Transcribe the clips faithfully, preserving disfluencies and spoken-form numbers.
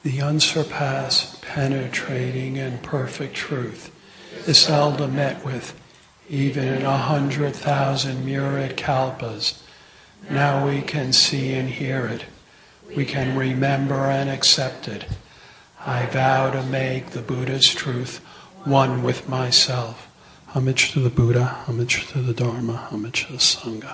The unsurpassed, penetrating, and perfect truth is seldom met with, even in a hundred thousand myriad kalpas. Now we can see and hear it. We can remember and accept it. I vow to make the Buddha's truth one with myself. Homage to the Buddha, homage to the Dharma, homage to the Sangha.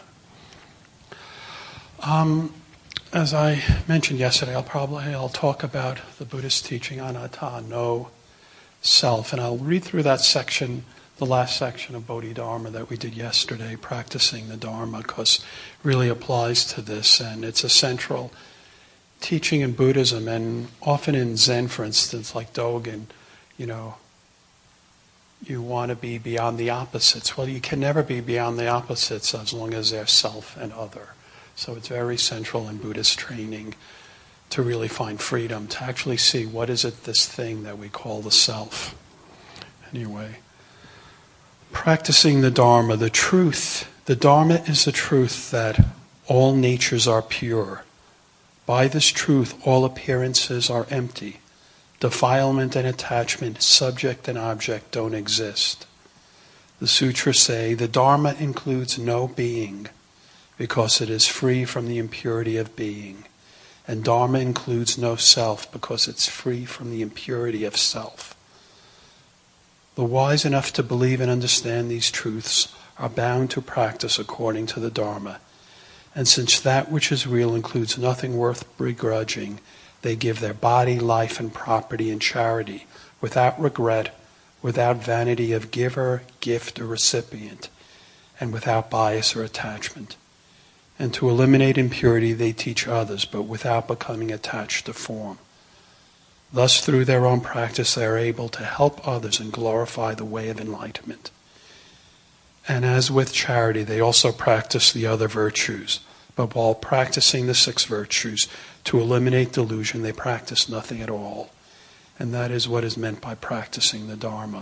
Um, as I mentioned yesterday, I'll probably I'll talk about the Buddhist teaching anatta, no self, and I'll read through that section, the last section of Bodhidharma that we did yesterday, practicing the Dharma, because it really applies to this, and it's a central teaching in Buddhism, and often in Zen, for instance, like Dogen, you know, you want to be beyond the opposites. Well, you can never be beyond the opposites as long as they're self and other. So it's very central in Buddhist training to really find freedom, to actually see what is it, this thing that we call the self. Anyway, practicing the Dharma, the truth. The Dharma is the truth that all natures are pure. By this truth, all appearances are empty. Defilement and attachment, subject and object, don't exist. The sutras say the Dharma includes no being because it is free from the impurity of being. And Dharma includes no self because it's free from the impurity of self. The wise enough to believe and understand these truths are bound to practice according to the Dharma. And since that which is real includes nothing worth begrudging, they give their body, life, and property in charity, without regret, without vanity of giver, gift, or recipient, and without bias or attachment. And to eliminate impurity, they teach others, but without becoming attached to form. Thus, through their own practice, they are able to help others and glorify the way of enlightenment. And as with charity, they also practice the other virtues. But while practicing the six virtues, to eliminate delusion, they practice nothing at all. And that is what is meant by practicing the Dharma.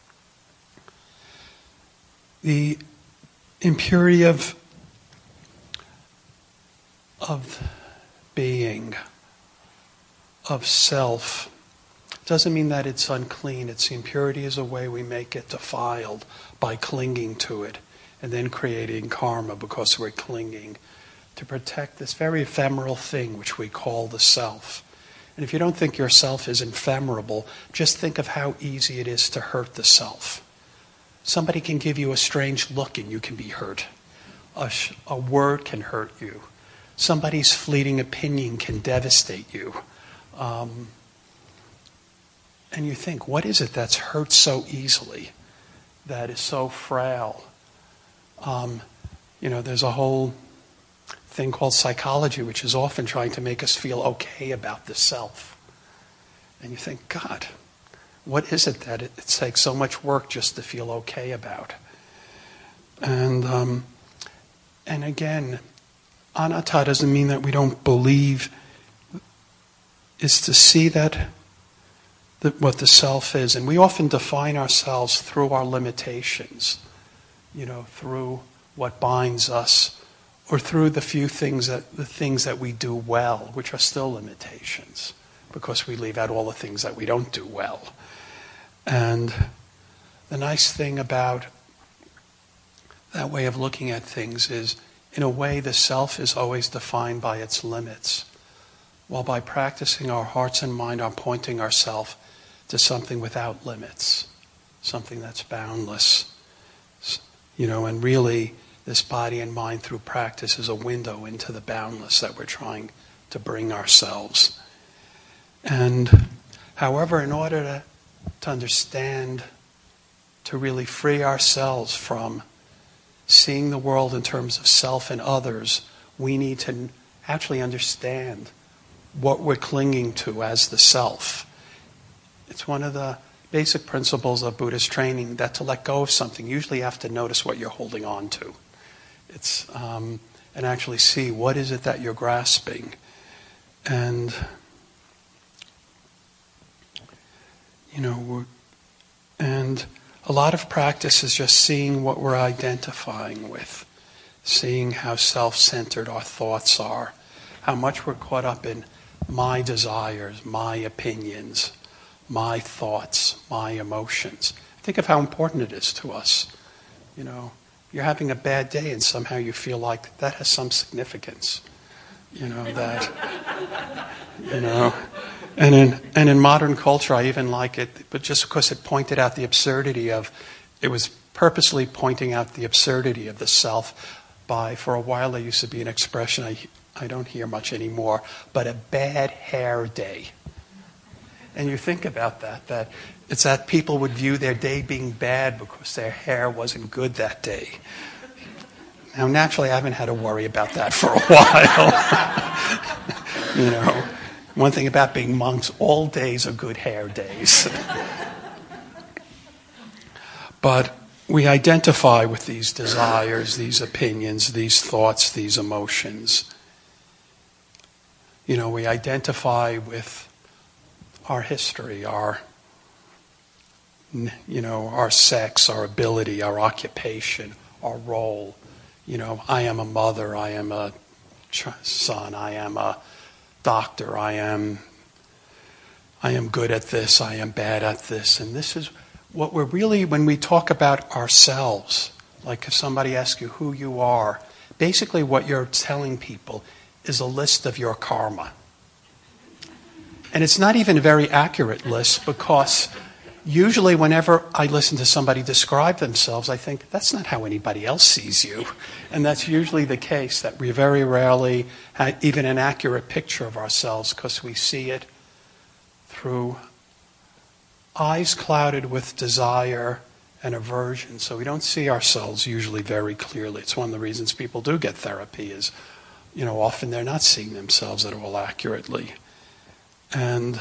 The impurity of, of being, of self, doesn't mean that it's unclean. It's impurity is a way we make it defiled by clinging to it and then creating karma because we're clinging to protect this very ephemeral thing which we call the self. And if you don't think your self is ephemeral, just think of how easy it is to hurt the self. Somebody can give you a strange look and you can be hurt. A, sh- a word can hurt you. Somebody's fleeting opinion can devastate you. Um, and you think, what is it that's hurt so easily, that is so frail? Um, you know, there's a whole thing called psychology, which is often trying to make us feel okay about the self. And you think, God, what is it that it, it takes so much work just to feel okay about? And um, and again, anatta doesn't mean that we don't believe. Is to see that, that what the self is. And we often define ourselves through our limitations, you know, through what binds us, or through the few things that the things that we do well, which are still limitations, because we leave out all the things that we don't do well. And the nice thing about that way of looking at things is, in a way, the self is always defined by its limits. While by practicing our hearts and mind are pointing ourselves to something without limits, something that's boundless. You know, and really, this body and mind through practice is a window into the boundless that we're trying to bring ourselves. And however, in order to, to understand, to really free ourselves from seeing the world in terms of self and others, we need to actually understand what we're clinging to as the self. It's one of the basic principles of Buddhist training that to let go of something, usually you have to notice what you're holding on to. It's um, and actually see what is it that you're grasping. And, you know, we're, and a lot of practice is just seeing what we're identifying with, seeing how self-centered our thoughts are, how much we're caught up in my desires, my opinions, my thoughts, my emotions. Think of how important it is to us. You know, you're having a bad day and somehow you feel like that has some significance. You know, that, you know. And in, and in modern culture, I even like it, but just because it pointed out the absurdity of, it was purposely pointing out the absurdity of the self by, for a while there used to be an expression I, I don't hear much anymore, but a bad hair day. And you think about that, that it's that people would view their day being bad because their hair wasn't good that day. Now, naturally, I haven't had to worry about that for a while. You know, one thing about being monks, all days are good hair days. But we identify with these desires, these opinions, these thoughts, these emotions. You know, we identify with our history, our, you know, our sex, our ability, our occupation, our role. You know, I am a mother, I am a son, I am a doctor, I am, I am good at this, I am bad at this. And this is what we're really, when we talk about ourselves, like if somebody asks you who you are, basically what you're telling people is a list of your karma. And it's not even a very accurate list, because usually whenever I listen to somebody describe themselves, I think, that's not how anybody else sees you. And that's usually the case, that we very rarely have even an accurate picture of ourselves, because we see it through eyes clouded with desire and aversion. So we don't see ourselves usually very clearly. It's one of the reasons people do get therapy is, you know, often they're not seeing themselves at all accurately. And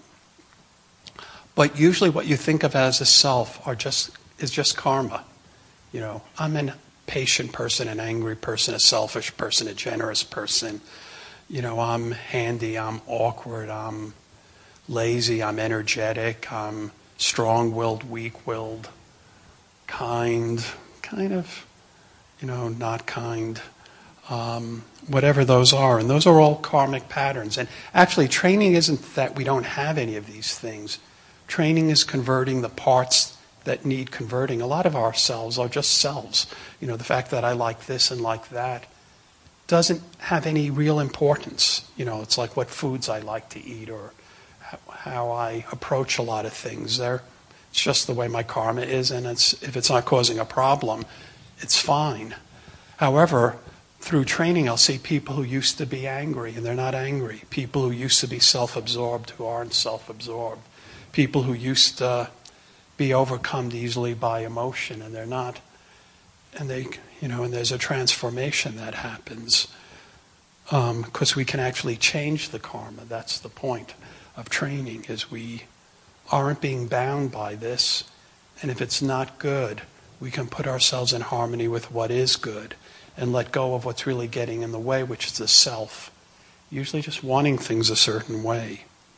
but usually what you think of as a self are just is just karma. You know, I'm a patient person, an angry person, a selfish person, a generous person. You know, I'm handy, I'm awkward, I'm lazy, I'm energetic, I'm strong-willed, weak-willed, kind, kind of, you know, not kind. Um, whatever those are. And those are all karmic patterns. And actually, training isn't that we don't have any of these things. Training is converting the parts that need converting. A lot of our selves are just selves. You know, the fact that I like this and like that doesn't have any real importance. You know, it's like what foods I like to eat or how I approach a lot of things. They're, it's just the way my karma is, and it's, if it's not causing a problem, it's fine. However, through training, I'll see people who used to be angry, and they're not angry. People who used to be self-absorbed who aren't self-absorbed. People who used to be overcome easily by emotion, and they're not. And they, you know, and there's a transformation that happens because um, we can actually change the karma. That's the point of training, is we aren't being bound by this, and if it's not good, we can put ourselves in harmony with what is good and let go of what's really getting in the way, which is the self, usually just wanting things a certain way.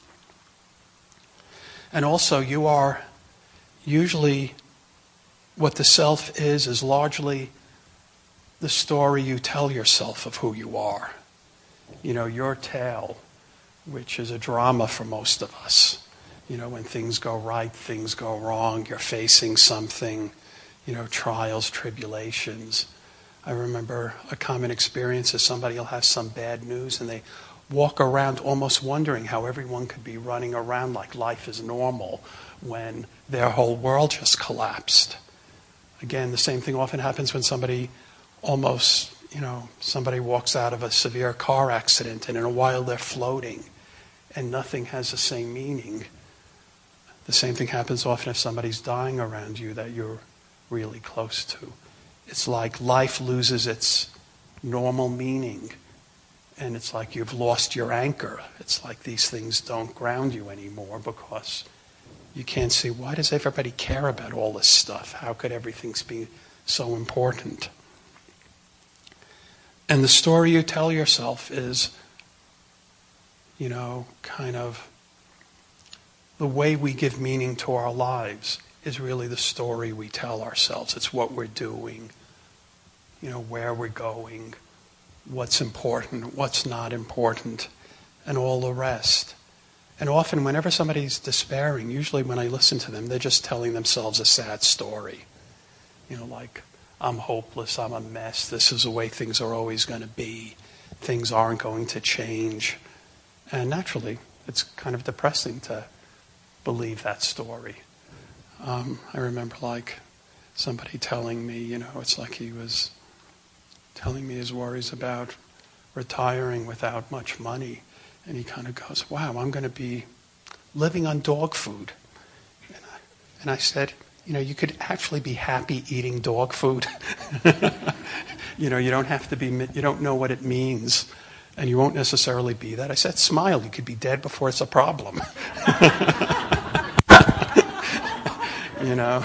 And also, you are usually, what the self is, is largely the story you tell yourself of who you are. You know, your tale, which is a drama for most of us. You know, when things go right, things go wrong, you're facing something, you know, trials, tribulations. I remember a common experience is somebody will have some bad news and they walk around almost wondering how everyone could be running around like life is normal when their whole world just collapsed. Again, the same thing often happens when somebody almost, you know, somebody walks out of a severe car accident and in a while they're floating and nothing has the same meaning. The same thing happens often if somebody's dying around you that you're really close to. It's like life loses its normal meaning. And it's like you've lost your anchor. It's like these things don't ground you anymore because you can't see, why does everybody care about all this stuff? How could everything be so important? And the story you tell yourself is, you know, kind of the way we give meaning to our lives is really the story we tell ourselves. It's what we're doing, you know, where we're going, what's important, what's not important. and all the rest. And often whenever somebody's despairing, usually when I listen to them, they're just telling themselves a sad story. You know, like, I'm hopeless, I'm a mess, this is the way things are always going to be, things aren't going to change. And naturally, it's kind of depressing to believe that story. Um, I remember like somebody telling me, you know, it's like he was telling me his worries about retiring without much money. And he kind of goes, wow, I'm going to be living on dog food. And I, and I said, you know, you could actually be happy eating dog food. You know, you don't have to be, you don't know what it means. And you won't necessarily be that. I said, smile, you could be dead before it's a problem. You know,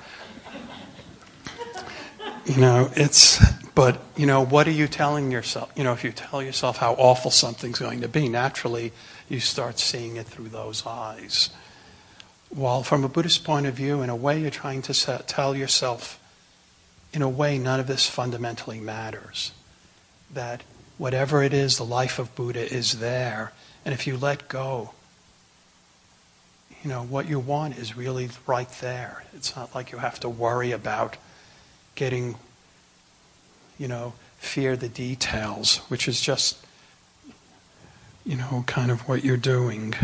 you know, it's, but, you know, what are you telling yourself? You know, if you tell yourself how awful something's going to be, naturally you start seeing it through those eyes. While from a Buddhist point of view, in a way, you're trying to set, tell yourself, in a way, none of this fundamentally matters. That whatever it is, the life of Buddha is there. And if you let go, you know, what you want is really right there. It's not like you have to worry about getting, you know, fear the details, which is just, you know, kind of what you're doing.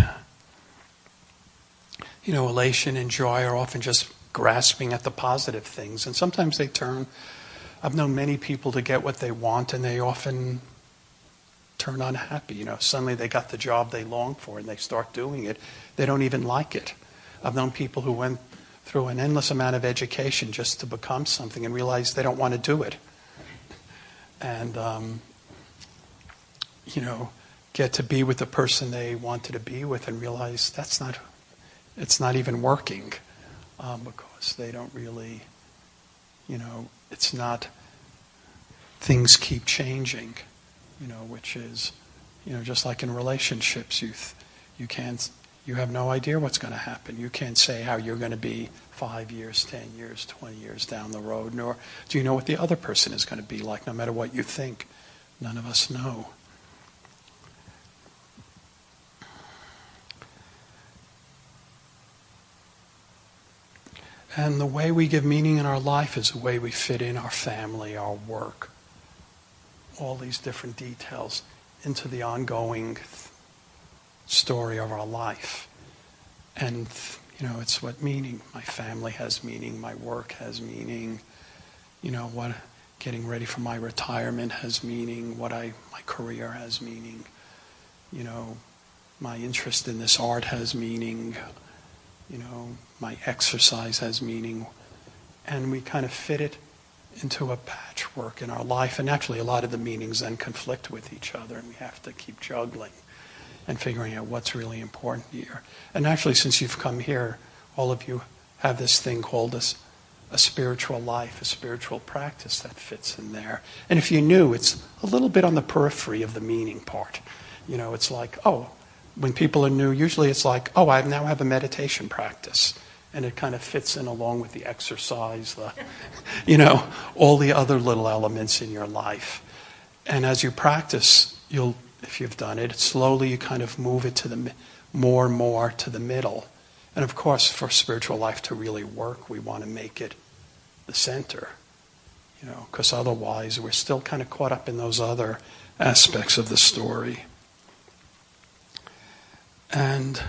You know, elation and joy are often just grasping at the positive things. And sometimes they turn, I've known many people to get what they want, and they often turn unhappy. You know, suddenly they got the job they long for and they start doing it. They don't even like it. I've known people who went through an endless amount of education just to become something and realize they don't want to do it. And, um, you know, get to be with the person they wanted to be with and realize that's not, it's not even working um, because they don't really, you know, it's not, things keep changing. You know, which is, you know, just like in relationships, you th- you can't, you have no idea what's going to happen. You can't say how you're going to be five years, ten years, twenty years down the road, nor do you know what the other person is going to be like, no matter what you think. None of us know. And the way we give meaning in our life is the way we fit in our family, our work, all these different details into the ongoing th- story of our life. And, you know, it's what meaning. My family has meaning. My work has meaning. You know, what getting ready for my retirement has meaning. What I, my career has meaning. You know, my interest in this art has meaning. You know, my exercise has meaning. And we kind of fit it into a patchwork in our life. And naturally, a lot of the meanings then conflict with each other, and we have to keep juggling and figuring out what's really important here. And naturally, since you've come here, all of you have this thing called a, a spiritual life, a spiritual practice that fits in there. And if you knew, it's a little bit on the periphery of the meaning part. You know, it's like, oh, when people are new, usually it's like, oh, I now have a meditation practice. And it kind of fits in along with the exercise, the, you know, all the other little elements in your life. And as you practice, you'll, if you've done it, slowly you kind of move it to the more and more to the middle. And of course, for spiritual life to really work, we want to make it the center, you know, because otherwise we're still kind of caught up in those other aspects of the story. And,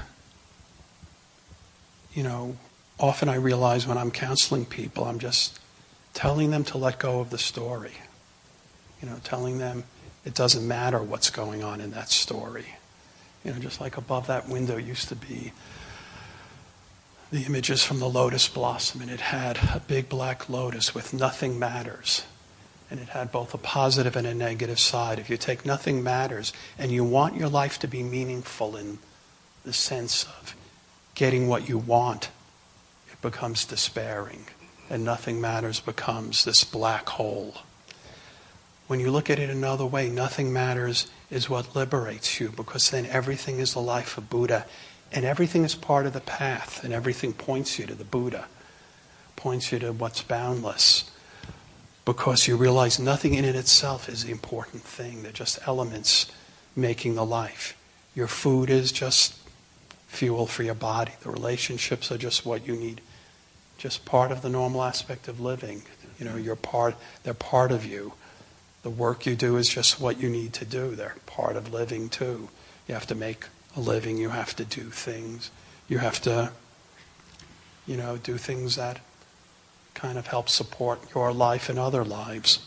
you know, often I realize when I'm counseling people, I'm just telling them to let go of the story. You know, telling them it doesn't matter what's going on in that story. You know, just like above that window used to be the images from the lotus blossom, and it had a big black lotus with nothing matters. And it had both a positive and a negative side. If you take nothing matters and you want your life to be meaningful in the sense of getting what you want, it becomes despairing, and nothing matters becomes this black hole. When you look at it another way, nothing matters is what liberates you, because then everything is the life of Buddha, and everything is part of the path, and everything points you to the Buddha, points you to what's boundless, because you realize nothing in it itself is the important thing. They're just elements making the life. Your food is just fuel for your body. The relationships are just what you need. Just part of the normal aspect of living. You know, you're part, they're part of you. The work you do is just what you need to do. They're part of living too. You have to make a living. You have to do things. You have to, you know, do things that kind of help support your life and other lives.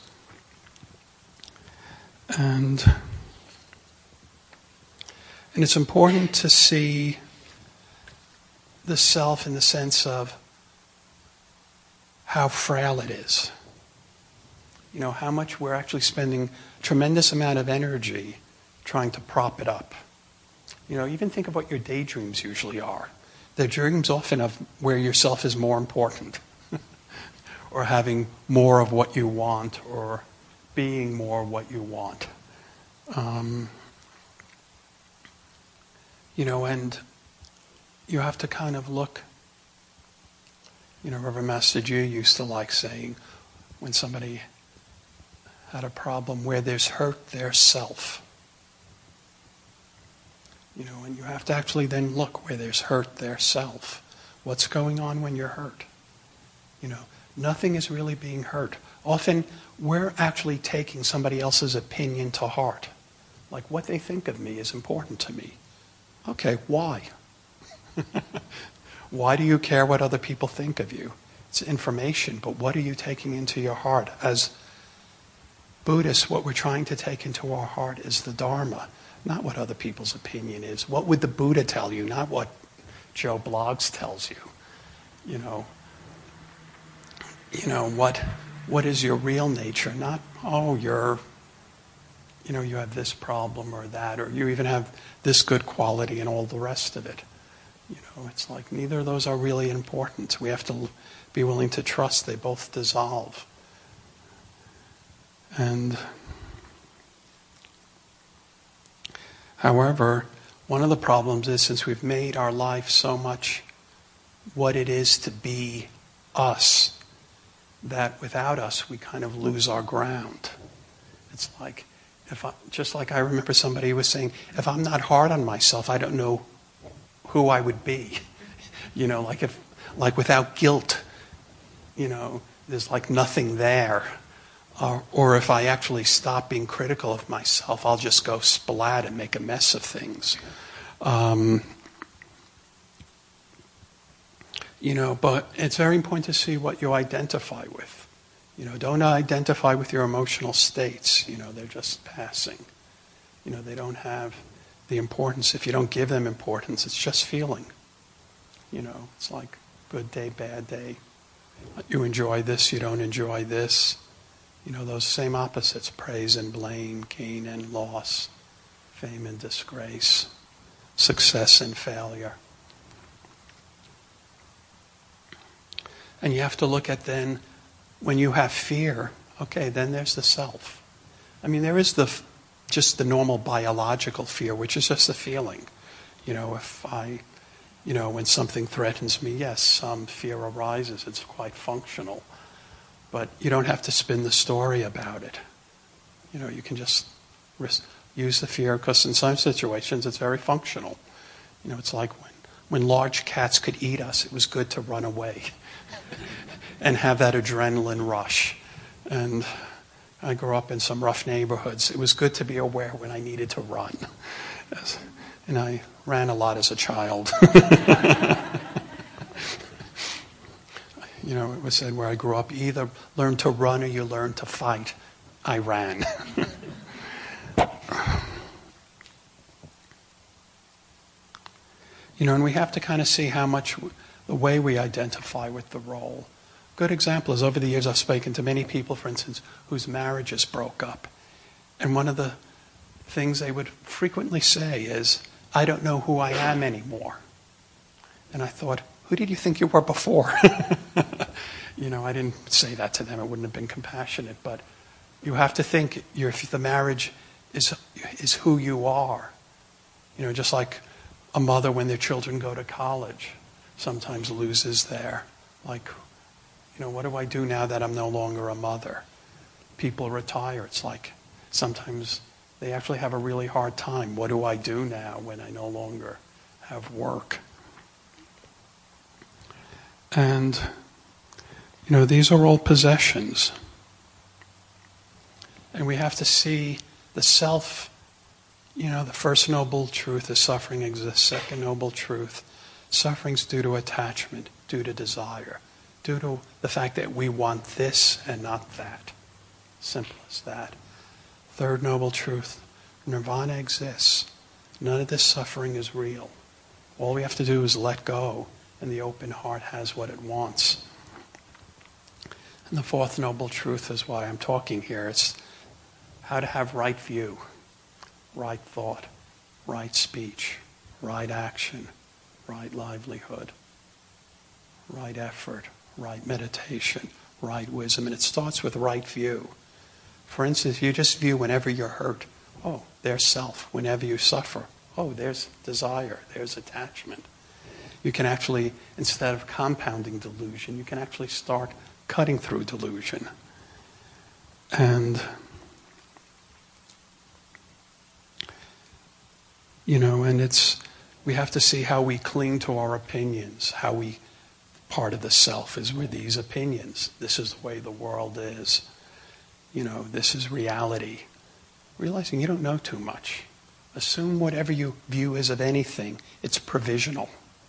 And, and it's important to see the self in the sense of how frail it is. You know, how much we're actually spending a tremendous amount of energy trying to prop it up. You know, even think of what your daydreams usually are. They're dreams often of where yourself is more important, or having more of what you want, or being more what you want. Um, you know, and you have to kind of look. You know, Reverend Master Ju used to like saying, when somebody had a problem, where there's hurt, there's self. You know, and you have to actually then look where there's hurt, there's self. What's going on when you're hurt? You know, nothing is really being hurt. Often, we're actually taking somebody else's opinion to heart. Like, what they think of me is important to me. Okay, why? Why do you care what other people think of you? It's information, but what are you taking into your heart? As Buddhists, what we're trying to take into our heart is the Dharma, not what other people's opinion is. What would the Buddha tell you, not what Joe Bloggs tells you? You know, you know what what is your real nature? Not, oh, you're, you know, you have this problem or that, or you even have this good quality and all the rest of it. You know, it's like neither of those are really important. We have to be willing to trust they both dissolve. And however, one of the problems is, since we've made our life so much what it is to be us, that without us we kind of lose our ground. It's like, if I, just like I remember somebody was saying, if I'm not hard on myself, I don't know who I would be. You know, like if, like without guilt, you know, there's like nothing there. Or, or if I actually stop being critical of myself, I'll just go splat and make a mess of things. Um, you know, but it's very important to see what you identify with. You know, don't identify with your emotional states. You know, they're just passing. You know, they don't have the importance. If you don't give them importance, it's just feeling. You know, it's like good day, bad day. You enjoy this, you don't enjoy this. You know, those same opposites, praise and blame, gain and loss, fame and disgrace, success and failure. And you have to look at then, when you have fear, okay, then there's the self. I mean, there is the just the normal biological fear, which is just a feeling. You know, if I, you know, when something threatens me, yes, some fear arises. It's quite functional. But you don't have to spin the story about it. You know, you can just risk, use the fear, because in some situations it's very functional. You know, it's like when, when large cats could eat us, it was good to run away and have that adrenaline rush. And I grew up in some rough neighborhoods. It was good to be aware when I needed to run. And I ran a lot as a child. You know, it was said where I grew up, you either learn to run or you learn to fight. I ran. You know, and we have to kind of see how much the way we identify with the role. Good example is, over the years I've spoken to many people, for instance, whose marriages broke up. And one of the things they would frequently say is, I don't know who I am anymore. And I thought, who did you think you were before? You know, I didn't say that to them. It wouldn't have been compassionate. But you have to think, if the marriage is is who you are. You know, just like a mother, when their children go to college, sometimes loses their, like, you know, what do I do now that I'm no longer a mother? People retire. It's like sometimes they actually have a really hard time. What do I do now when I no longer have work? And, you know, these are all possessions. And we have to see the self, you know, the first noble truth is suffering exists. Second noble truth, suffering's due to attachment, due to desire, due to the fact that we want this and not that. Simple as that. Third noble truth, nirvana exists. None of this suffering is real. All we have to do is let go, and the open heart has what it wants. And the fourth noble truth is why I'm talking here. It's how to have right view, right thought, right speech, right action, right livelihood, right effort, right meditation, right wisdom. And it starts with right view. For instance, you just view whenever you're hurt, oh, there's self. Whenever you suffer, oh, there's desire, there's attachment. You can actually, instead of compounding delusion, you can actually start cutting through delusion. And, you know, and it's, we have to see how we cling to our opinions, how we, part of the self is with these opinions. This is the way the world is. You know, this is reality. Realizing you don't know too much. Assume whatever you view as of anything, it's provisional.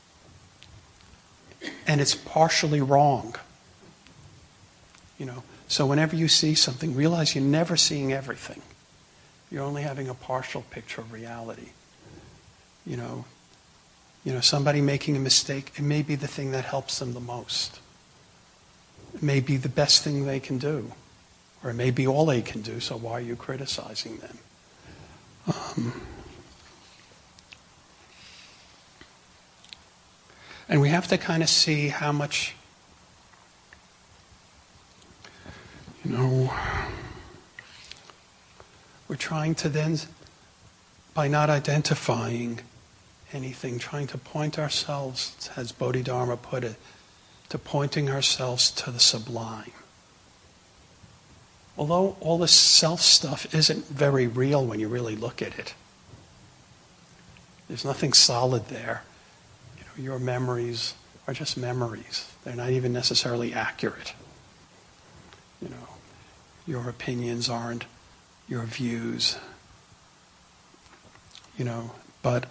And it's partially wrong. You know, so whenever you see something, realize you're never seeing everything. You're only having a partial picture of reality. You know, you know, somebody making a mistake, it may be the thing that helps them the most. It may be the best thing they can do. Or it may be all they can do, so why are you criticizing them? Um, and we have to kind of see how much, you know, we're trying to then, by not identifying anything, trying to point ourselves, as Bodhidharma put it, to pointing ourselves to the sublime. Although all this self stuff isn't very real when you really look at it. There's nothing solid there. You know, your memories are just memories. They're not even necessarily accurate. You know, your opinions aren't your views. You know, but,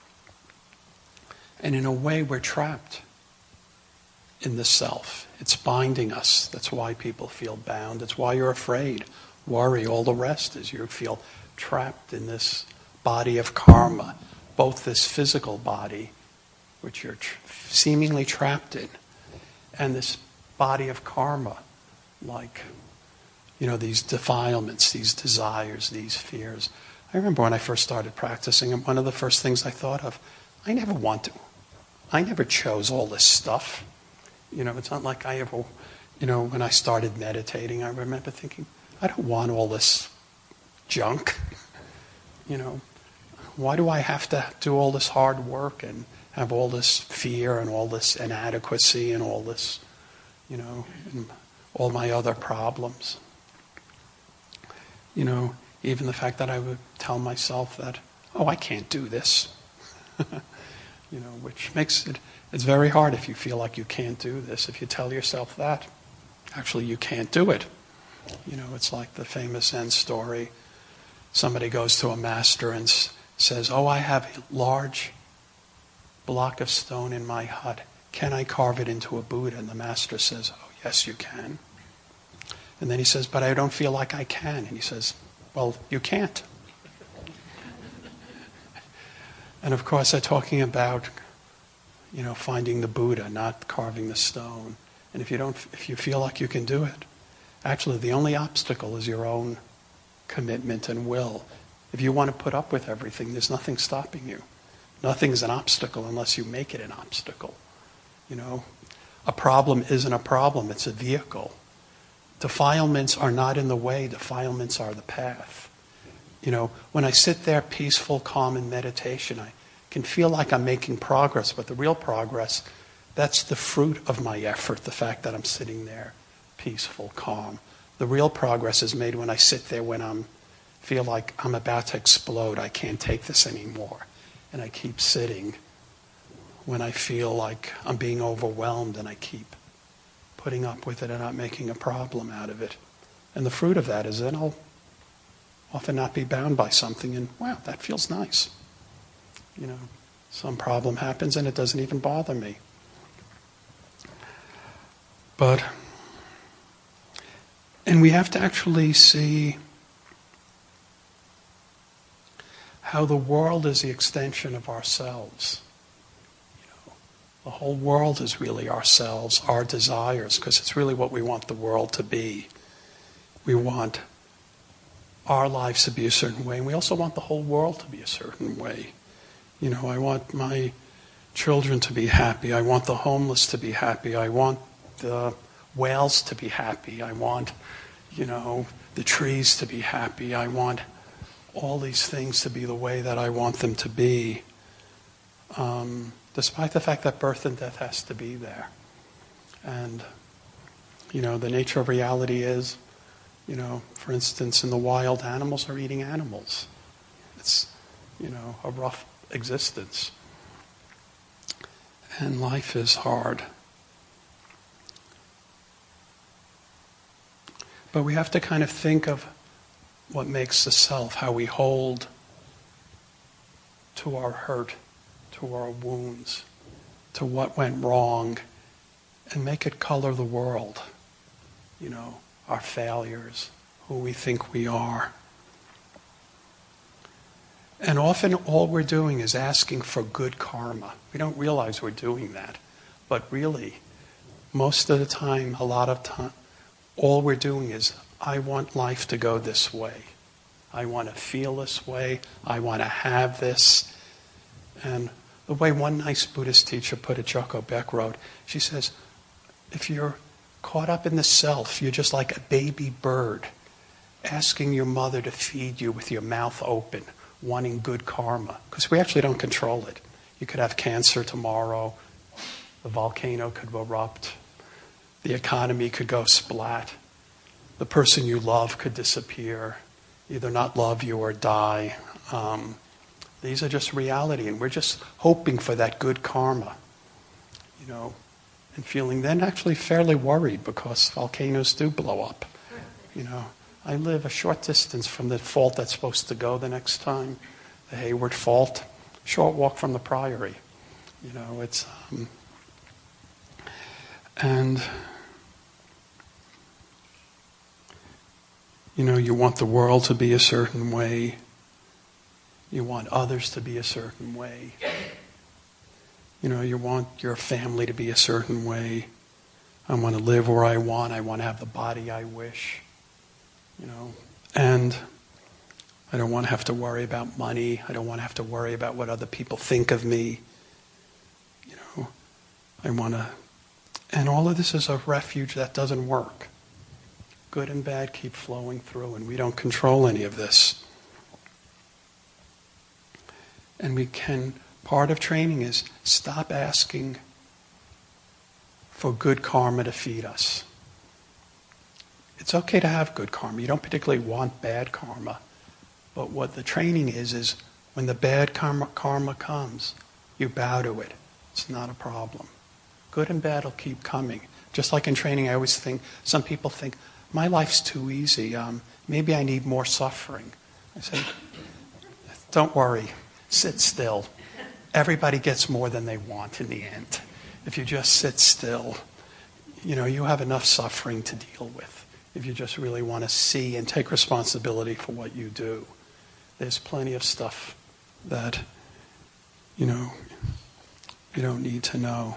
and in a way we're trapped in the self. It's binding us. That's why people feel bound. It's why you're afraid, worry, all the rest is you feel trapped in this body of karma, both this physical body, which you're tr- seemingly trapped in, and this body of karma, like, you know, these defilements, these desires, these fears. I remember when I first started practicing, and one of the first things I thought of, I never want to. I never chose all this stuff. You know, it's not like I ever, you know, when I started meditating, I remember thinking, I don't want all this junk. You know, why do I have to do all this hard work and have all this fear and all this inadequacy and all this, you know, and all my other problems? You know, even the fact that I would tell myself that, oh, I can't do this. You know, which makes it, it's very hard if you feel like you can't do this. If you tell yourself that, actually you can't do it. You know, it's like the famous Zen story. Somebody goes to a master and s- says, oh, I have a large block of stone in my hut. Can I carve it into a Buddha? And the master says, oh, yes, you can. And then he says, but I don't feel like I can. And he says, well, you can't. And of course, they're talking about, you know, finding the Buddha, not carving the stone. And if you don't, if you feel like you can do it, actually, the only obstacle is your own commitment and will. If you want to put up with everything, there's nothing stopping you. Nothing's an obstacle unless you make it an obstacle. You know, a problem isn't a problem; it's a vehicle. Defilements are not in the way. Defilements are the path. You know, when I sit there peaceful, calm in meditation, I can feel like I'm making progress, but the real progress, that's the fruit of my effort, the fact that I'm sitting there peaceful, calm. The real progress is made when I sit there when I'm feel like I'm about to explode, I can't take this anymore, and I keep sitting. When I feel like I'm being overwhelmed, and I keep putting up with it and not making a problem out of it. And the fruit of that is then I'll often not be bound by something, and wow, that feels nice. You know, some problem happens and it doesn't even bother me. But, and we have to actually see how the world is the extension of ourselves. You know, the whole world is really ourselves, our desires, because it's really what we want the world to be. We want our lives to be a certain way, and we also want the whole world to be a certain way. You know, I want my children to be happy. I want the homeless to be happy. I want the whales to be happy. I want, you know, the trees to be happy. I want all these things to be the way that I want them to be, um, despite the fact that birth and death has to be there. And, you know, the nature of reality is, you know, for instance, in the wild, animals are eating animals. It's, you know, a rough existence. And life is hard. But we have to kind of think of what makes the self, how we hold to our hurt, to our wounds, to what went wrong, and make it color the world. You know, our failures, who we think we are. And often all we're doing is asking for good karma. We don't realize we're doing that. But really, most of the time, a lot of time, all we're doing is, I want life to go this way. I want to feel this way. I want to have this. And the way one nice Buddhist teacher put it, Joko Beck wrote, she says, if you're caught up in the self, you're just like a baby bird asking your mother to feed you with your mouth open, wanting good karma. Because we actually don't control it. You could have cancer tomorrow. The volcano could erupt. The economy could go splat. The person you love could disappear, either not love you or die. Um, these are just reality, and we're just hoping for that good karma, you know, and feeling then actually fairly worried because volcanoes do blow up. You know, I live a short distance from the fault that's supposed to go the next time, the Hayward Fault, short walk from the Priory. You know, it's um, and. You know, you want the world to be a certain way. You want others to be a certain way. You know, you want your family to be a certain way. I want to live where I want. I want to have the body I wish. You know, and I don't want to have to worry about money. I don't want to have to worry about what other people think of me. You know, I want to... And all of this is a refuge that doesn't work. Good and bad keep flowing through, and we don't control any of this. And we can, part of training is stop asking for good karma to feed us. It's okay to have good karma. You don't particularly want bad karma. But what the training is, is when the bad karma, karma comes, you bow to it. It's not a problem. Good and bad will keep coming. Just like in training, I always think, some people think, my life's too easy. Um, maybe I need more suffering. I say, don't worry. Sit still. Everybody gets more than they want in the end. If you just sit still, you know, you have enough suffering to deal with. If you just really want to see and take responsibility for what you do. There's plenty of stuff that, you know, you don't need to know.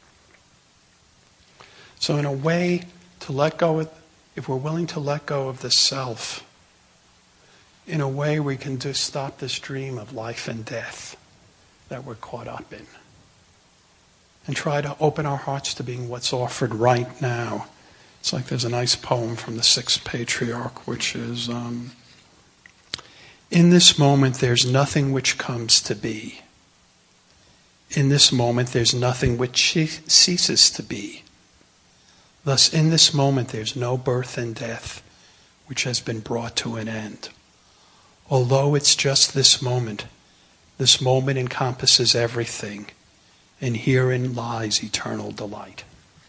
So in a way, to let go of, if we're willing to let go of the self, in a way we can just stop this dream of life and death that we're caught up in. And try to open our hearts to being what's offered right now. It's like there's a nice poem from the Sixth Patriarch, which is, um, in this moment there's nothing which comes to be. In this moment there's nothing which ceases to be. Thus, in this moment, there's no birth and death which has been brought to an end. Although it's just this moment, this moment encompasses everything, and herein lies eternal delight.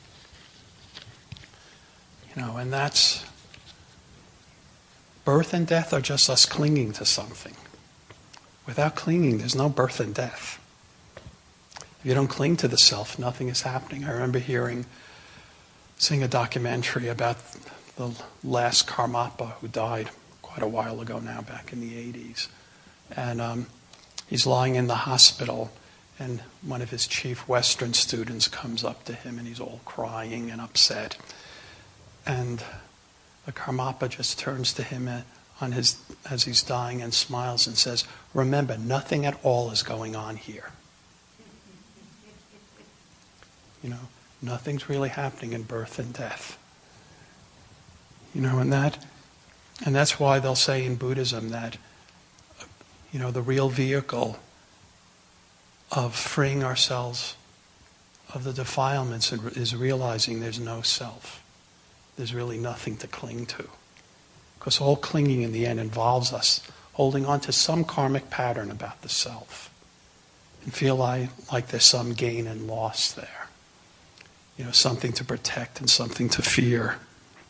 You know, and that's, birth and death are just us clinging to something. Without clinging, there's no birth and death. If you don't cling to the self, nothing is happening. I remember hearing, seeing a documentary about the last Karmapa who died quite a while ago now, back in the eighties. And um, he's lying in the hospital, and one of his chief Western students comes up to him, and he's all crying and upset. And the Karmapa just turns to him on his, as he's dying and smiles and says, "Remember, nothing at all is going on here." You know, nothing's really happening in birth and death. You know, and that, and that's why they'll say in Buddhism that, you know, the real vehicle of freeing ourselves of the defilements is realizing there's no self. There's really nothing to cling to. Because all clinging in the end involves us holding on to some karmic pattern about the self and feel like, like there's some gain and loss there. You know, something to protect and something to fear.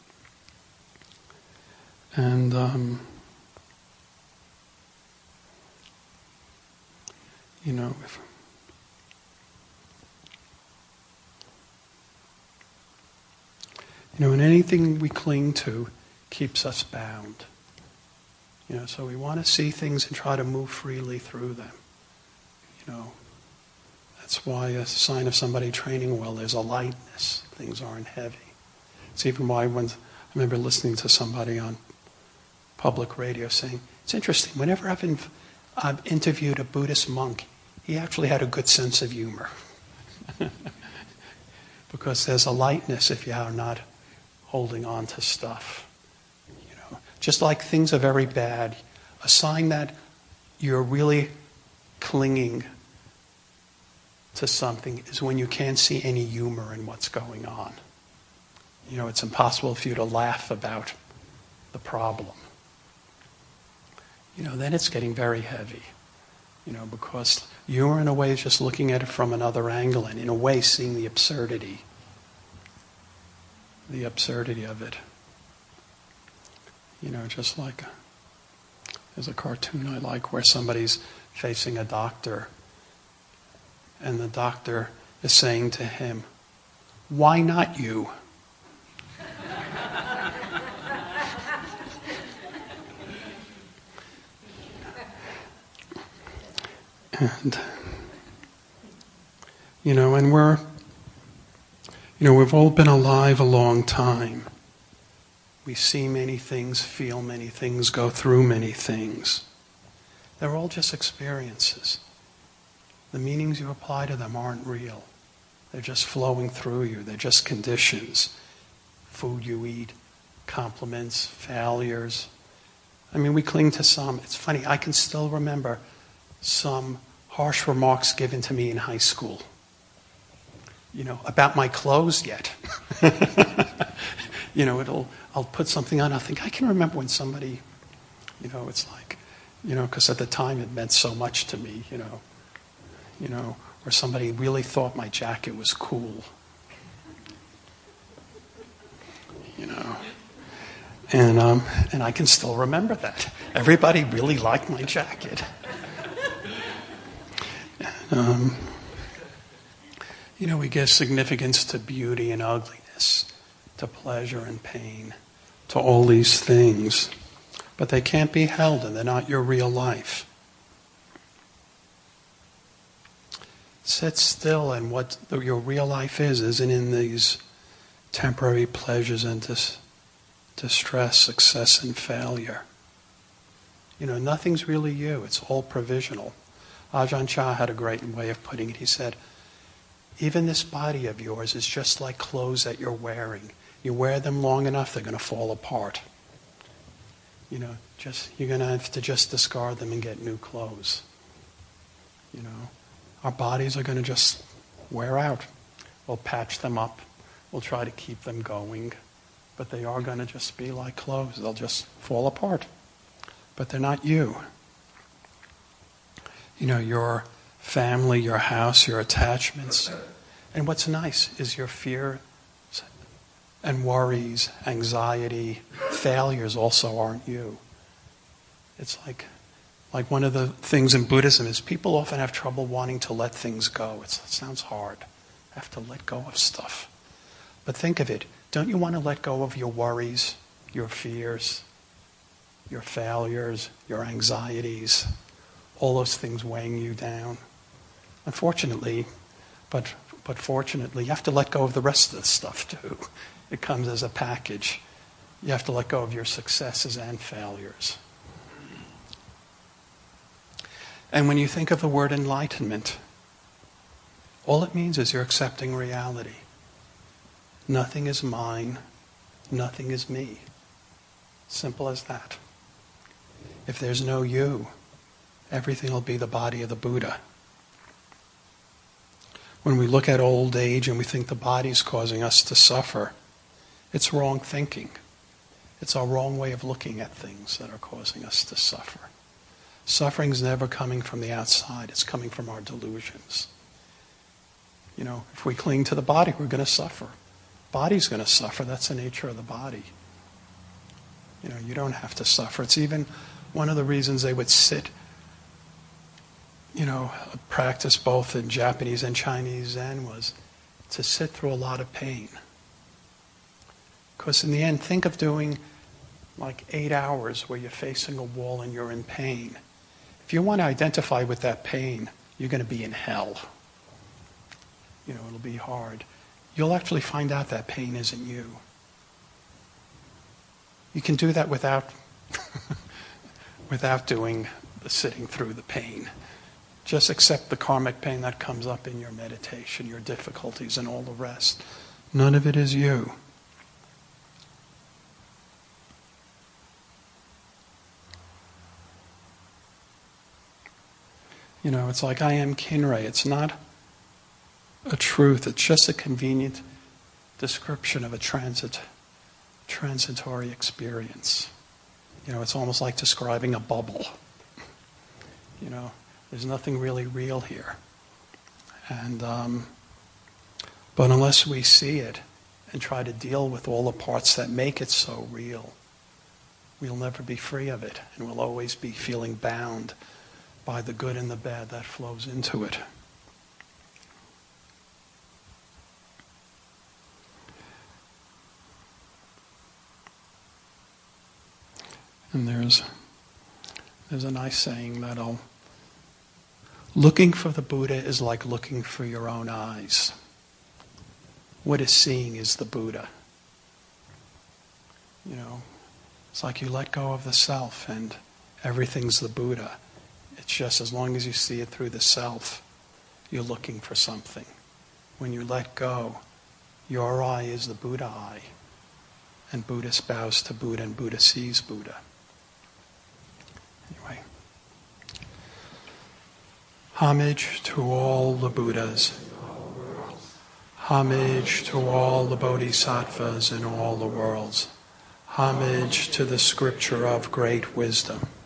And um, you know, if, you know, and anything we cling to keeps us bound. You know, so we want to see things and try to move freely through them. You know, that's why a sign of somebody training well, there's a lightness. Things aren't heavy. It's even why when I remember listening to somebody on public radio saying, it's interesting, whenever I've, in, I've interviewed a Buddhist monk, he actually had a good sense of humor. Because there's a lightness if you are not holding on to stuff. You know, just like things are very bad, a sign that you're really clinging to something is when you can't see any humor in what's going on. You know, it's impossible for you to laugh about the problem. You know, then it's getting very heavy. You know, because humor in a way is just looking at it from another angle and in a way seeing the absurdity. The absurdity of it. You know, just like a, there's a cartoon I like where somebody's facing a doctor and the doctor is saying to him, "Why not you?" And, you know, and we're, you know, we've all been alive a long time. We see many things, feel many things, go through many things. They're all just experiences. The meanings you apply to them aren't real. They're just flowing through you. They're just conditions. Food you eat, compliments, failures. I mean, we cling to some. It's funny, I can still remember some harsh remarks given to me in high school. You know, about my clothes yet. You know, it'll, I'll put something on, I'll think, I can remember when somebody, you know, it's like, you know, because at the time it meant so much to me, you know, you know, or somebody really thought my jacket was cool. You know, and, um, and I can still remember that. Everybody really liked my jacket. Um, you know, we give significance to beauty and ugliness, to pleasure and pain, to all these things. But they can't be held and they're not your real life. Sit still, and what the, your real life is, isn't in these temporary pleasures and dis, distress, success and failure. You know, nothing's really you. It's all provisional. Ajahn Chah had a great way of putting it. He said, even this body of yours is just like clothes that you're wearing. You wear them long enough, they're going to fall apart. You know, just you're going to have to just discard them and get new clothes. You know, our bodies are going to just wear out. We'll patch them up. We'll try to keep them going. But they are going to just be like clothes. They'll just fall apart. but they're not you. You know, your family, your house, your attachments. And what's nice is your fear and worries, anxiety, failures also aren't you. It's like, like one of the things in Buddhism is people often have trouble wanting to let things go. It's, it sounds hard. Have to let go of stuff. But think of it. Don't you want to let go of your worries, your fears, your failures, your anxieties, all those things weighing you down? Unfortunately, but but fortunately, you have to let go of the rest of the stuff too. It comes as a package. You have to let go of your successes and failures. And when you think of the word enlightenment, all it means is you're accepting reality. Nothing is mine. Nothing is me. Simple as that. If there's no you, everything will be the body of the Buddha. When we look at old age and we think the body's causing us to suffer, it's wrong thinking. It's our wrong way of looking at things that are causing us to suffer. Suffering's never coming from the outside. It's coming from our delusions. You know, if we cling to the body, we're going to suffer. Body's going to suffer. That's the nature of the body. You know, you don't have to suffer. It's even one of the reasons they would sit, you know, practice both in Japanese and Chinese Zen was to sit through a lot of pain. Because in the end, think of doing like eight hours where you're facing a wall and you're in pain. If you want to identify with that pain, you're going to be in hell. You know, it'll be hard. You'll actually find out that pain isn't you. You can do that without without doing the sitting through the pain. Just accept the karmic pain that comes up in your meditation, your difficulties and all the rest. None of it is you. You know, it's like I am Kinrei. It's not a truth. It's just a convenient description of a transit, transitory experience. You know, it's almost like describing a bubble. You know, there's nothing really real here. And, um, but unless we see it and try to deal with all the parts that make it so real, we'll never be free of it. And we'll always be feeling bound by the good and the bad that flows into it. And there's there's a nice saying that I'll, looking for the Buddha is like looking for your own eyes. What is seeing is the Buddha. You know, it's like you let go of the self and everything's the Buddha. It's just as long as you see it through the self, you're looking for something. When you let go, your eye is the Buddha eye. And Buddha bows to Buddha and Buddha sees Buddha. Anyway. Homage to all the Buddhas. Homage to all the Bodhisattvas in all the worlds. Homage to the scripture of great wisdom.